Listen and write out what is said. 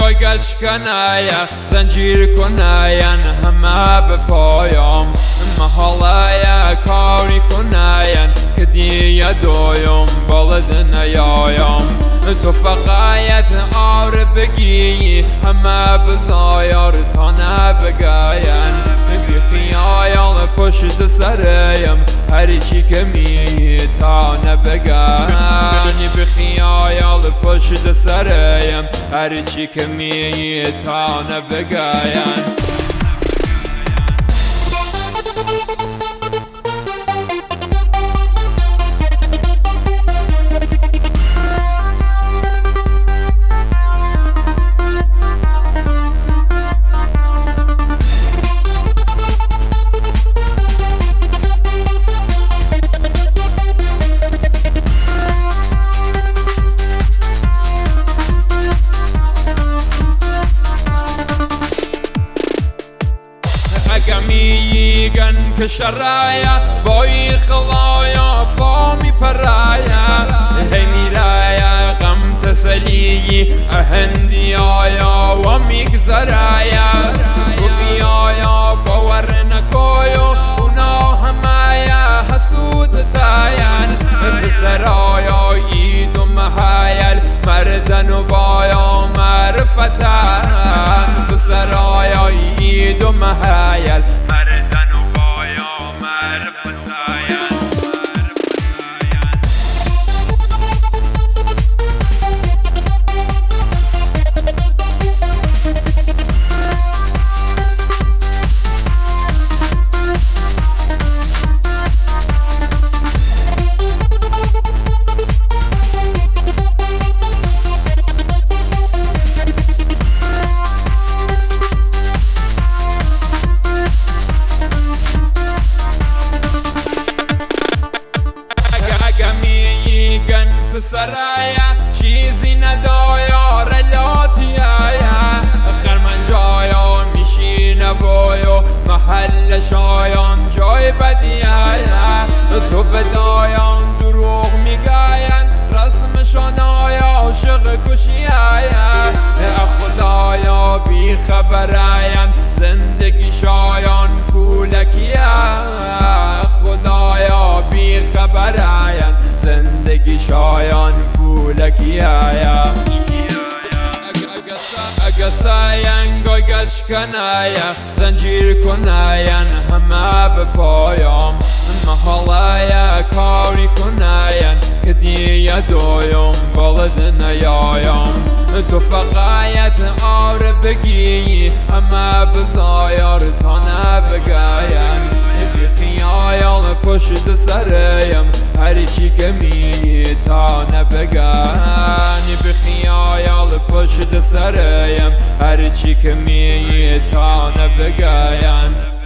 گلش کنایا زنجیر کناین همه به پایم محالایا کاری کناین که دیگه دویم بلد نیایم تو فقایت آر بگی همه بزایر تا نبگاین بی خیال پشت سریم هر چی که می تا نبگاین بی خیال پشت سریم هر چی که می تا نبگاین میگن که شرایا بای خلایا فامی پرایا هی میرایا غم تسلیی اهندی آیا و میگذرایا و بیایا باور نکویو اونا همایا حسود تاین بسرایا اید و محایل مردن و بایا معرفتن بسرایا اید و محایل مردن و بایا معرفتن سرایا چیزی ندایا رلاتی آیا خرمن جایا میشینه بایو محل شایان جای بدی آیا تو بدایان دروغ میگاین رسمشان آیا عاشق کشی آیا خدایا بی خبر آین زندگی شایان پولکی آیا خدایا بی خبر آین زندگی شایان پولکی آیا اگه ساین گلش کنایا زنجیر کناین همه به پایم محالایا کاری کناین که دیگه دویم بلد نیایم تو فقایت آر بگی همه بزایر تا نبگاین بی خیال پشت سریم هر چی که می تا نبگاین بی خیال پشت سریم هر چی که می تا نبگاین